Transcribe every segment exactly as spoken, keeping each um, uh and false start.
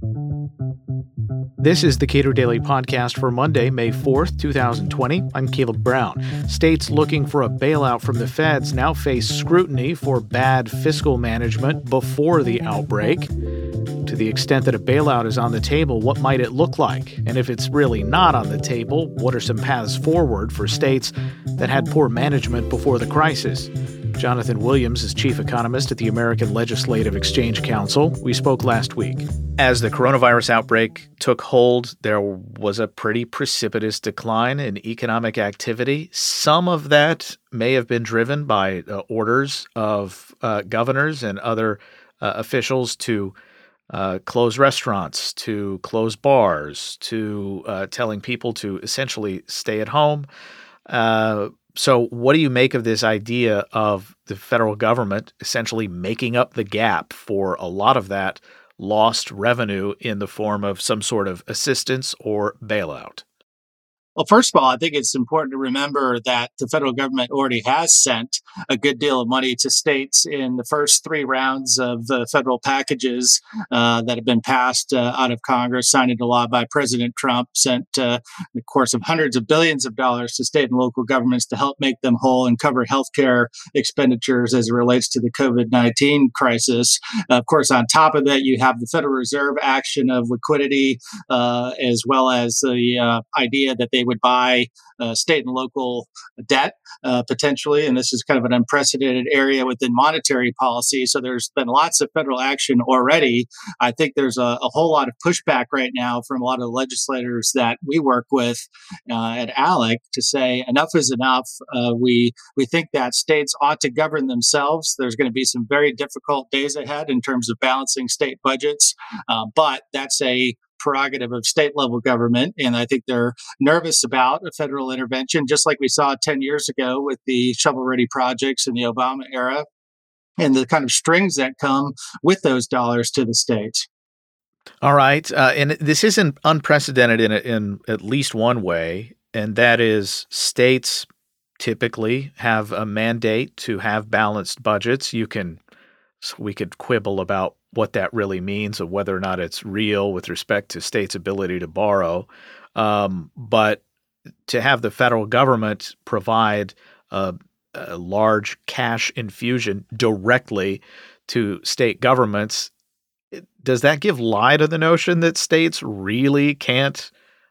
This is the Cato Daily Podcast for Monday, May fourth, twenty twenty. I'm Caleb Brown. States looking for a bailout from the feds now face scrutiny for bad fiscal management before the outbreak. To the extent that a bailout is on the table, what might it look like? And if it's really not on the table, what are some paths forward for states that had poor management before the crisis? Jonathan Williams is chief economist at the American Legislative Exchange Council. We spoke last week. As the coronavirus outbreak took hold, there was a pretty precipitous decline in economic activity. Some of that may have been driven by uh, orders of uh, governors and other uh, officials to uh, close restaurants, to close bars, to uh, telling people to essentially stay at home. Uh, So what do you make of this idea of the federal government essentially making up the gap for a lot of that lost revenue in the form of some sort of assistance or bailout? Well, first of all, I think it's important to remember that the federal government already has sent a good deal of money to states in the first three rounds of the federal packages uh, that have been passed uh, out of Congress, signed into law by President Trump, sent uh, the course of hundreds of billions of dollars to state and local governments to help make them whole and cover healthcare expenditures as it relates to the covid nineteen crisis. Uh, of course, on top of that, you have the Federal Reserve action of liquidity, uh, as well as the uh, idea that they would buy uh, state and local debt uh, potentially. And this is kind of an unprecedented area within monetary policy. So there's been lots of federal action already. I think there's a, a whole lot of pushback right now from a lot of the legislators that we work with uh, at ALEC to say enough is enough. Uh, we we think that states ought to govern themselves. There's going to be some very difficult days ahead in terms of balancing state budgets, uh, but that's a prerogative of state level government. And I think they're nervous about a federal intervention, just like we saw ten years ago with the shovel ready projects in the Obama era and the kind of strings that come with those dollars to the states. All right. Uh, and this isn't unprecedented in, in at least one way, and that is states typically have a mandate to have balanced budgets. You can, so we could quibble about what that really means, or whether or not it's real with respect to states' ability to borrow. Um, but to have the federal government provide a, a large cash infusion directly to state governments, does that give lie to the notion that states really can't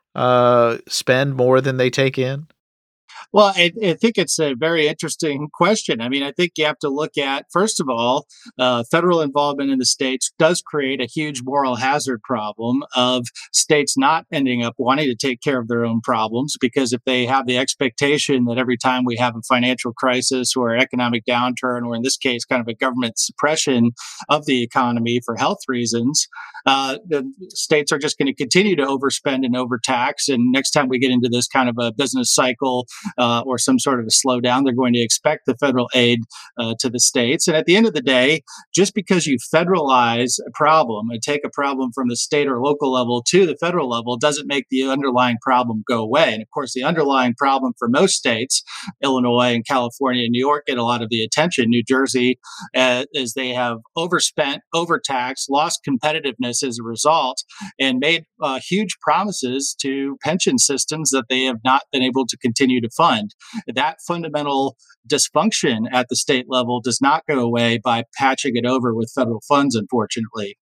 uh, spend more than they take in? Well, I, I think it's a very interesting question. I mean, I think you have to look at, first of all, uh, federal involvement in the states does create a huge moral hazard problem of states not ending up wanting to take care of their own problems, because if they have the expectation that every time we have a financial crisis or an economic downturn, or in this case, kind of a government suppression of the economy for health reasons, uh, the states are just going to continue to overspend and overtax. And next time we get into this kind of a business cycle, Uh, or some sort of a slowdown, they're going to expect the federal aid uh, to the states. And at the end of the day, just because you federalize a problem and take a problem from the state or local level to the federal level doesn't make the underlying problem go away. And of course, the underlying problem for most states, Illinois and California and New York, get a lot of the attention. New Jersey, uh, is they have overspent, overtaxed, lost competitiveness as a result, and made uh, huge promises to pension systems that they have not been able to continue to fund. That fundamental dysfunction at the state level does not go away by patching it over with federal funds, unfortunately.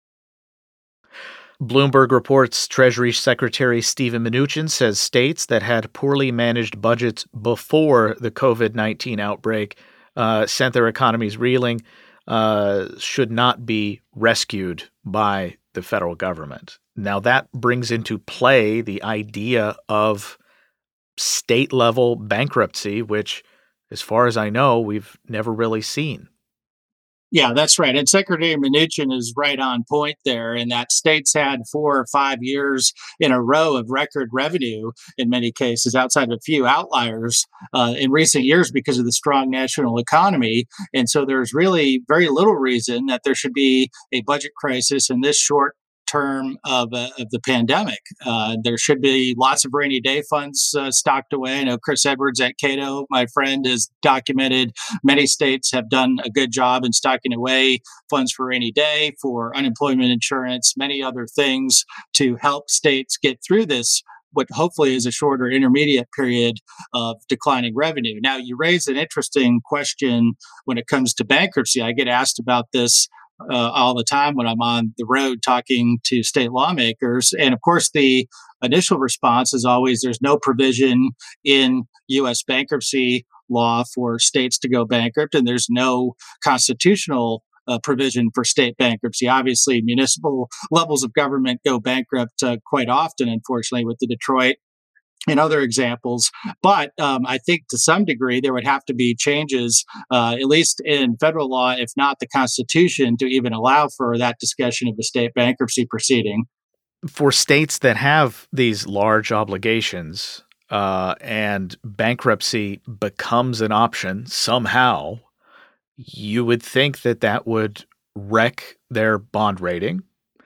Bloomberg reports Treasury Secretary Steven Mnuchin says states that had poorly managed budgets before the covid nineteen outbreak uh, sent their economies reeling uh, should not be rescued by the federal government. Now that brings into play the idea of state-level bankruptcy, which, as far as I know, we've never really seen. Yeah, that's right. And Secretary Mnuchin is right on point there, in that states had four or five years in a row of record revenue in many cases, outside of a few outliers uh, in recent years because of the strong national economy. And so there's really very little reason that there should be a budget crisis in this short term of, uh, of the pandemic. Uh, there should be lots of rainy day funds uh, stocked away. I know Chris Edwards at Cato, my friend, has documented many states have done a good job in stocking away funds for rainy day, for unemployment insurance, many other things to help states get through this, what hopefully is a shorter intermediate period of declining revenue. Now, you raise an interesting question when it comes to bankruptcy. I get asked about this uh, all the time when I'm on the road talking to state lawmakers. And of course, the initial response is always there's no provision in U S bankruptcy law for states to go bankrupt, and there's no constitutional Uh, provision for state bankruptcy. Obviously, municipal levels of government go bankrupt uh, quite often, unfortunately, with the Detroit and other examples. But um, I think to some degree there would have to be changes, uh, at least in federal law, if not the Constitution, to even allow for that discussion of a state bankruptcy proceeding. For states that have these large obligations uh, and bankruptcy becomes an option somehow, you would think that that would wreck their bond rating,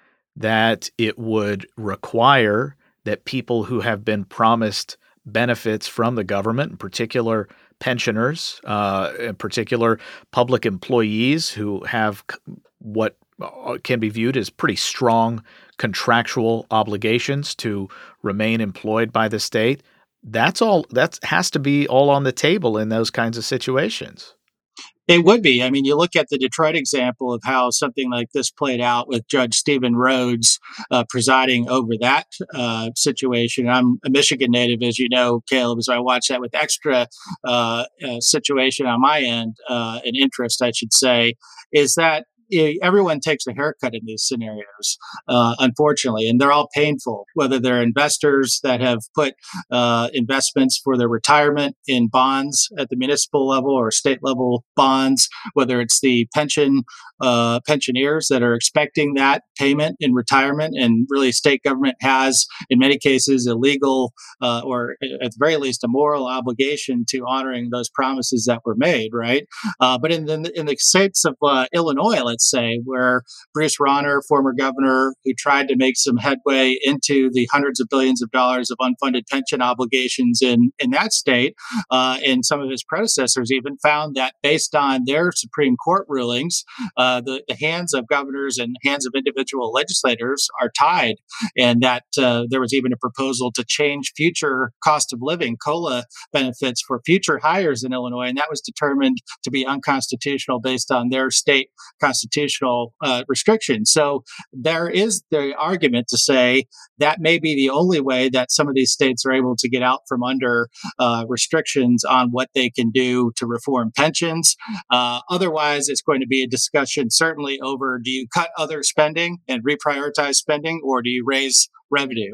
that it would require that people who have been promised benefits from the government, in particular pensioners, uh, in particular public employees who have what can be viewed as pretty strong contractual obligations to remain employed by the state. That's all, that has to be all on the table in those kinds of situations. It would be. I mean, you look at the Detroit example of how something like this played out with Judge Stephen Rhodes uh, presiding over that uh, situation. I'm a Michigan native, as you know, Caleb, so I watched that with extra uh, uh, situation on my end, uh, an interest, I should say, is that everyone takes a haircut in these scenarios, uh, unfortunately, and they're all painful, whether they're investors that have put uh, investments for their retirement in bonds at the municipal level or state level bonds, whether it's the pension uh, pensioners that are expecting that payment in retirement. And really, state government has, in many cases, a legal uh, or at the very least a moral obligation to honoring those promises that were made, right? Uh, but in the, in the states of uh, Illinois, let's say, where Bruce Rauner, former governor, who tried to make some headway into the hundreds of billions of dollars of unfunded pension obligations in, in that state, uh, and some of his predecessors even found that based on their Supreme Court rulings, uh, the, the hands of governors and hands of individual legislators are tied, and that uh, there was even a proposal to change future cost of living, COLA benefits for future hires in Illinois, and that was determined to be unconstitutional based on their state constitutional uh, restrictions. So there is the argument to say that may be the only way that some of these states are able to get out from under uh, restrictions on what they can do to reform pensions. Uh, otherwise, it's going to be a discussion certainly over, do you cut other spending and reprioritize spending, or do you raise revenue?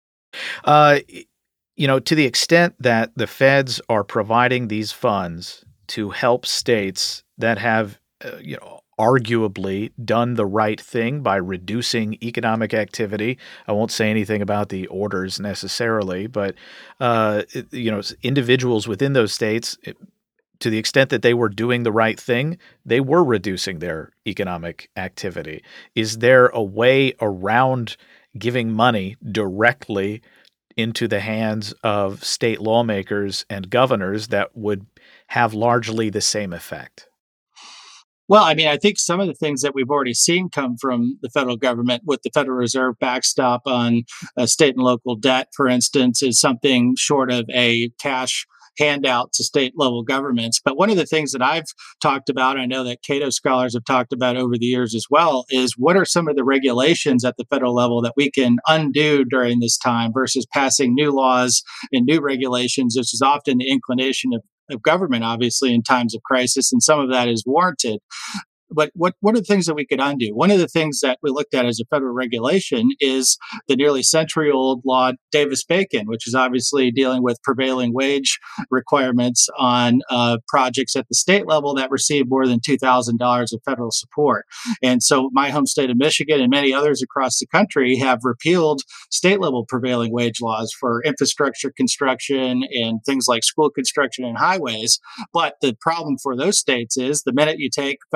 Uh, you know, to the extent that the feds are providing these funds to help states that have, uh, you know, arguably done the right thing by reducing economic activity. I won't say anything about the orders necessarily, but, uh, you know, individuals within those states, it, to the extent that they were doing the right thing, they were reducing their economic activity. Is there a way around giving money directly into the hands of state lawmakers and governors that would have largely the same effect? Well, I mean, I think some of the things that we've already seen come from the federal government with the Federal Reserve backstop on uh, state and local debt, for instance, is something short of a cash handout to state level governments. But one of the things that I've talked about, I know that Cato scholars have talked about over the years as well, is what are some of the regulations at the federal level that we can undo during this time versus passing new laws and new regulations, which is often the inclination of of government, obviously, in times of crisis, and some of that is warranted. But what, what are the things that we could undo? One of the things that we looked at as a federal regulation is the nearly century-old law Davis-Bacon, which is obviously dealing with prevailing wage requirements on uh, projects at the state level that receive more than two thousand dollars of federal support. And so my home state of Michigan and many others across the country have repealed state-level prevailing wage laws for infrastructure construction and things like school construction and highways. But the problem for those states is the minute you take federal support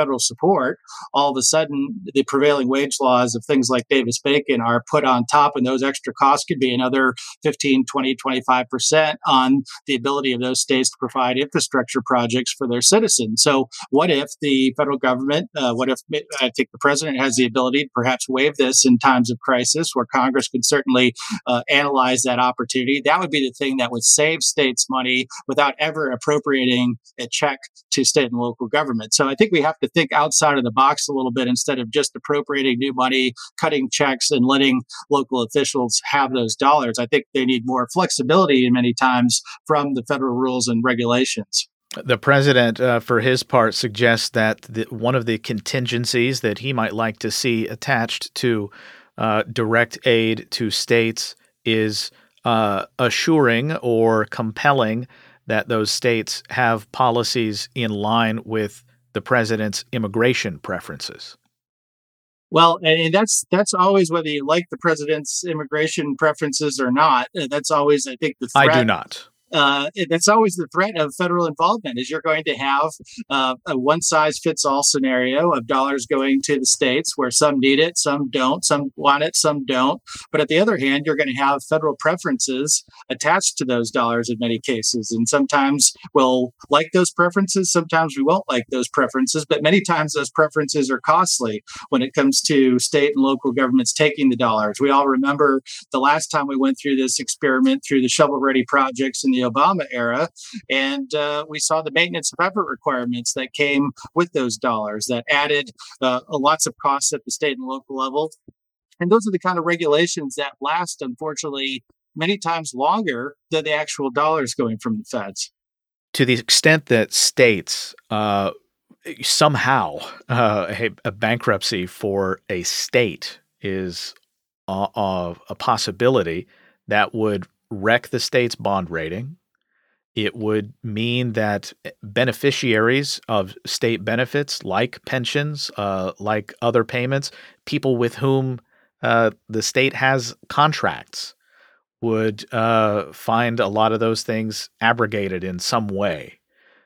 support, all of a sudden the prevailing wage laws of things like Davis-Bacon are put on top, and those extra costs could be another fifteen, twenty, twenty-five percent on the ability of those states to provide infrastructure projects for their citizens. So what if the federal government, uh, what if I think the president has the ability to perhaps waive this in times of crisis where Congress could certainly uh, analyze that opportunity? That would be the thing that would save states money without ever appropriating a check to state and local government. So I think we have to think outside of the box a little bit instead of just appropriating new money, cutting checks, and letting local officials have those dollars. I think they need more flexibility many times from the federal rules and regulations. The president, uh, for his part, suggests that the, one of the contingencies that he might like to see attached to uh, direct aid to states is uh, assuring or compelling that those states have policies in line with the president's immigration preferences. Well, and that's that's always whether you like the president's immigration preferences or not. That's always, I think, the threat. I do not. Uh, that's always the threat of federal involvement, is you're going to have uh, a one-size-fits-all scenario of dollars going to the states where some need it, some don't, some want it, some don't. But at the other hand, you're going to have federal preferences attached to those dollars in many cases. And sometimes we'll like those preferences, sometimes we won't like those preferences, but many times those preferences are costly when it comes to state and local governments taking the dollars. We all remember the last time we went through this experiment through the shovel-ready projects in the Obama era, and uh, we saw the maintenance of effort requirements that came with those dollars that added uh, lots of costs at the state and local level. And those are the kind of regulations that last, unfortunately, many times longer than the actual dollars going from the feds. To the extent that states uh, somehow uh, a, a bankruptcy for a state is a, a, a possibility, that would wreck the state's bond rating. It would mean that beneficiaries of state benefits, like pensions, uh, like other payments, people with whom uh, the state has contracts, would uh, find a lot of those things abrogated in some way.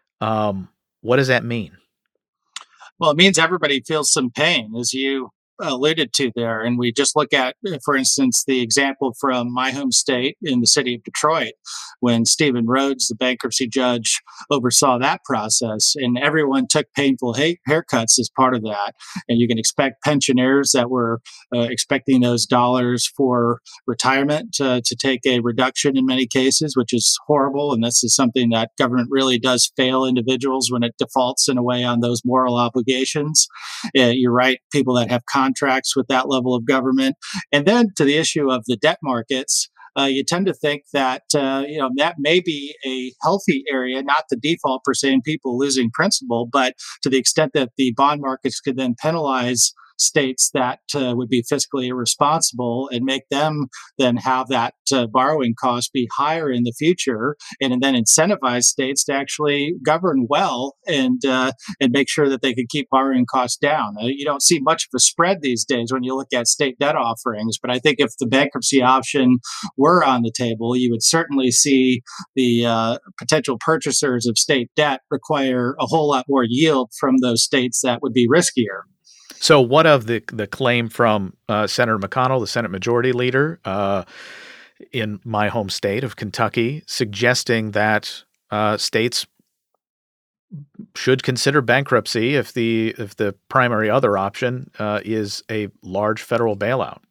Um, what does that mean? Well, it means everybody feels some pain, as you alluded to there. And we just look at, for instance, the example from my home state in the city of Detroit, when Stephen Rhodes, the bankruptcy judge, oversaw that process, and everyone took painful ha- haircuts as part of that. And you can expect pensioners that were uh, expecting those dollars for retirement uh, to take a reduction in many cases, which is horrible. And this is something that government really does fail individuals when it defaults in a way on those moral obligations. Uh, you're right, people that have contracts contracts with that level of government. And then to the issue of the debt markets, uh, you tend to think that uh, you know that may be a healthy area, not the default per se, in people losing principal, but to the extent that the bond markets could then penalize states that uh, would be fiscally irresponsible and make them then have that uh, borrowing cost be higher in the future, and, and then incentivize states to actually govern well and uh, and make sure that they can keep borrowing costs down. Uh, you don't see much of a spread these days when you look at state debt offerings, but I think if the bankruptcy option were on the table, you would certainly see the uh, potential purchasers of state debt require a whole lot more yield from those states that would be riskier. So what of the the claim from uh, Senator McConnell, the Senate Majority Leader uh, in my home state of Kentucky, suggesting that uh, states should consider bankruptcy if the if the primary other option uh, is a large federal bailout?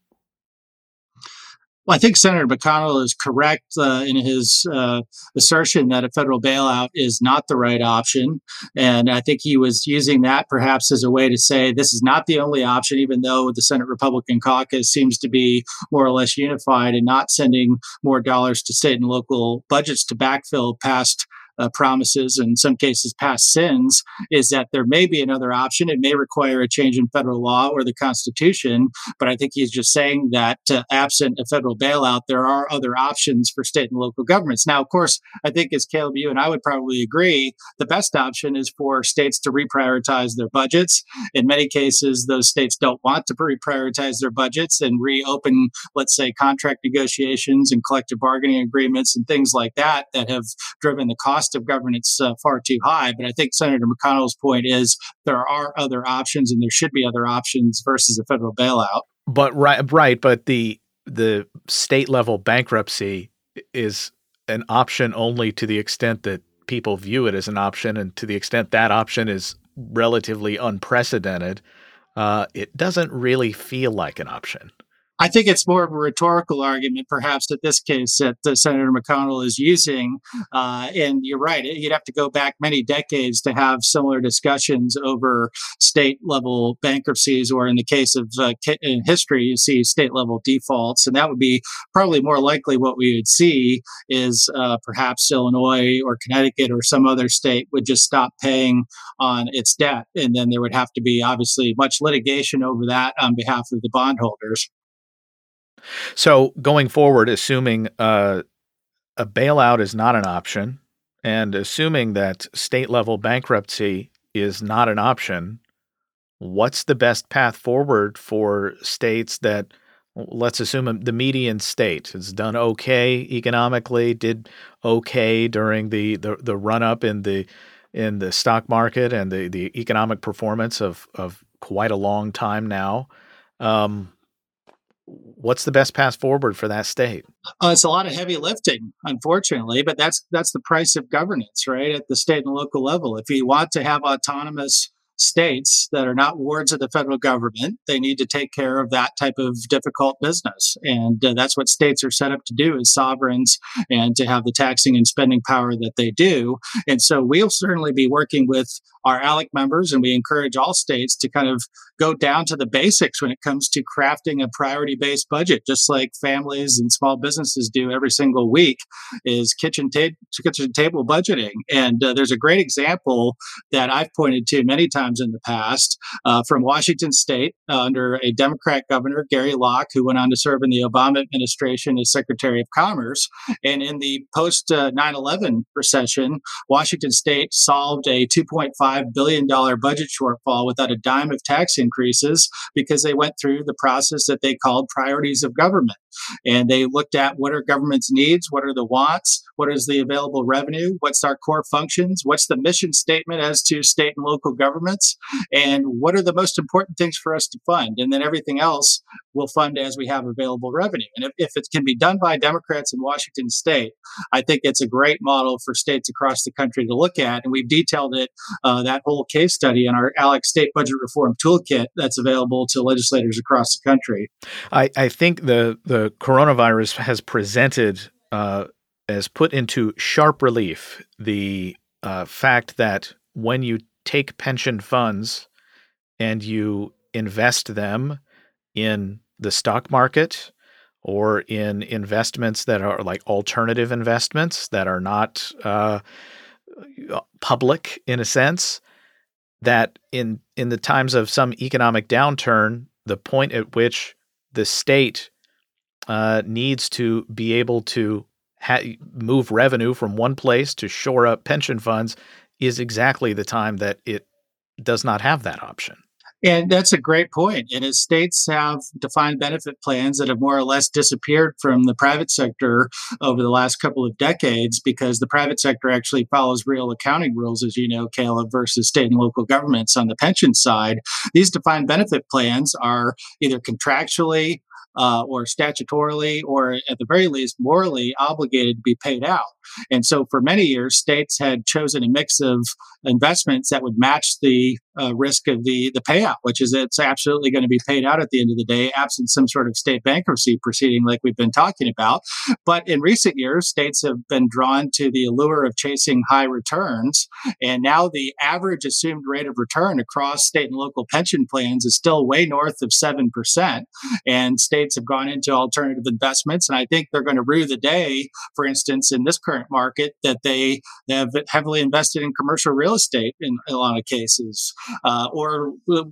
Well, I think Senator McConnell is correct uh, in his uh, assertion that a federal bailout is not the right option. And I think he was using that perhaps as a way to say this is not the only option, even though the Senate Republican caucus seems to be more or less unified in not sending more dollars to state and local budgets to backfill past Uh, promises, and in some cases past sins, is that there may be another option. It may require a change in federal law or the Constitution, but I think he's just saying that uh, absent a federal bailout, there are other options for state and local governments. Now, of course, I think as Caleb, you and I would probably agree, the best option is for states to reprioritize their budgets. In many cases, those states don't want to reprioritize their budgets and reopen, let's say, contract negotiations and collective bargaining agreements and things like that that have driven the cost cost of governance uh, far too high. But I think Senator McConnell's point is there are other options, and there should be other options versus a federal bailout. But right, right. But the the state level bankruptcy is an option only to the extent that people view it as an option, and to the extent that option is relatively unprecedented, uh, it doesn't really feel like an option. I think it's more of a rhetorical argument, perhaps, in this case that uh, Senator McConnell is using. Uh, and you're right; you'd have to go back many decades to have similar discussions over state-level bankruptcies, or in the case of uh, in history, you see state-level defaults, and that would be probably more likely what we would see is uh, perhaps Illinois or Connecticut or some other state would just stop paying on its debt, and then there would have to be obviously much litigation over that on behalf of the bondholders. So going forward, assuming uh, a bailout is not an option, and assuming that state-level bankruptcy is not an option, what's the best path forward for states that, let's assume the median state has done okay economically, did okay during the the, the run-up in the in the stock market and the, the economic performance of, of quite a long time now? Um, What's the best path forward for that state? Uh, it's a lot of heavy lifting, unfortunately, but that's that's the price of governance, right? At the state and local level. If you want to have autonomous states that are not wards of the federal government, they need to take care of that type of difficult business. And uh, that's what states are set up to do as sovereigns, and to have the taxing and spending power that they do. And so we'll certainly be working with our ALEC members, and we encourage all states to kind of go down to the basics when it comes to crafting a priority-based budget, just like families and small businesses do every single week, is kitchen, ta- kitchen table budgeting. And uh, there's a great example that I've pointed to many times in the past uh, from Washington State uh, under a Democrat governor, Gary Locke, who went on to serve in the Obama administration as Secretary of Commerce. And in the post uh, nine eleven recession, Washington State solved a two point five billion dollars budget shortfall without a dime of tax increases, because they went through the process that they called priorities of government. And they looked at what are government's needs, what are the wants, what is the available revenue, what's our core functions, what's the mission statement as to state and local governments, and what are the most important things for us to fund. And then everything else we'll fund as we have available revenue. And if, if it can be done by Democrats in Washington State, I think it's a great model for states across the country to look at. And we've detailed it, uh, that whole case study in our ALEC State Budget Reform Toolkit that's available to legislators across the country. I, I think the, the coronavirus has presented, uh, has put into sharp relief the uh, fact that when you take pension funds and you invest them in the stock market or in investments that are like alternative investments that are not uh, public in a sense, that in in the times of some economic downturn, the point at which the state uh, needs to be able to ha- move revenue from one place to shore up pension funds is exactly the time that it does not have that option. And that's a great point. And as states have defined benefit plans that have more or less disappeared from the private sector over the last couple of decades, because the private sector actually follows real accounting rules, as you know, Caleb, versus state and local governments on the pension side, these defined benefit plans are either contractually Uh, or statutorily, or at the very least morally obligated to be paid out. And so for many years, states had chosen a mix of investments that would match the uh, risk of the, the payout, which is it's absolutely going to be paid out at the end of the day, absent some sort of state bankruptcy proceeding like we've been talking about. But in recent years, states have been drawn to the allure of chasing high returns. And now the average assumed rate of return across state and local pension plans is still way north of seven percent. And states have gone into alternative investments. And I think they're going to rue the day, for instance, in this current market, that they, they have heavily invested in commercial real estate in a lot of cases, uh, or wild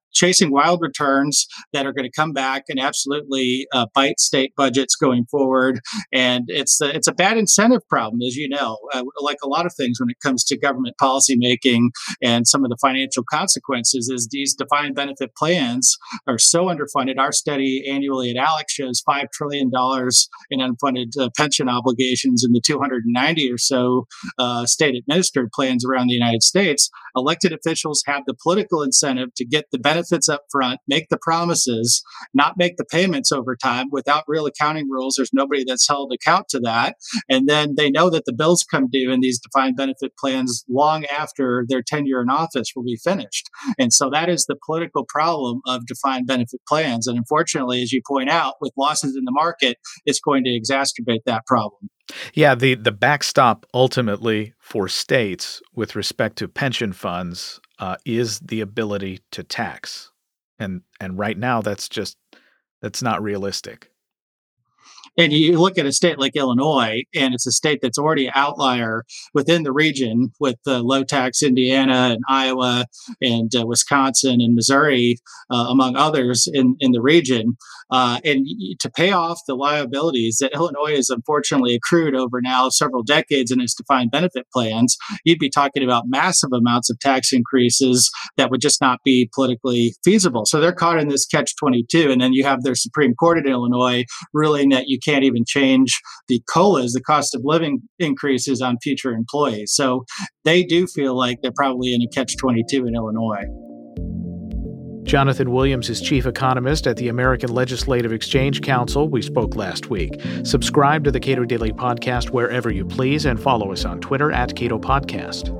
chasing wild returns that are going to come back and absolutely uh, bite state budgets going forward. And it's a, it's a bad incentive problem, as you know, uh, like a lot of things when it comes to government policy making and some of the financial consequences is these defined benefit plans are so underfunded. Our study annually at ALEC shows five trillion dollars in unfunded uh, pension obligations in the two hundred ninety or so uh, state administered plans around the United States. Elected officials have the political incentive to get the benefits benefits up front, make the promises, not make the payments over time. Without real accounting rules, there's nobody that's held account to that. And then they know that the bills come due in these defined benefit plans long after their tenure in office will be finished. And so that is the political problem of defined benefit plans. And unfortunately, as you point out, with losses in the market, it's going to exacerbate that problem. Yeah, the, the backstop ultimately for states with respect to pension funds uh, is the ability to tax. And and right now, that's just, that's not realistic. And you look at a state like Illinois, and it's a state that's already an outlier within the region with uh, low tax Indiana and Iowa and uh, Wisconsin and Missouri, uh, among others in, in the region. Uh, and to pay off the liabilities that Illinois has unfortunately accrued over now several decades in its defined benefit plans, you'd be talking about massive amounts of tax increases that would just not be politically feasible. So they're caught in this catch twenty-two. And then you have their Supreme Court in Illinois ruling that you can't even change the COLAs, the cost of living increases on future employees. So they do feel like they're probably in a catch twenty-two in Illinois. Jonathan Williams is chief economist at the American Legislative Exchange Council. We spoke last week. Subscribe to the Cato Daily Podcast wherever you please and follow us on Twitter at Cato Podcast.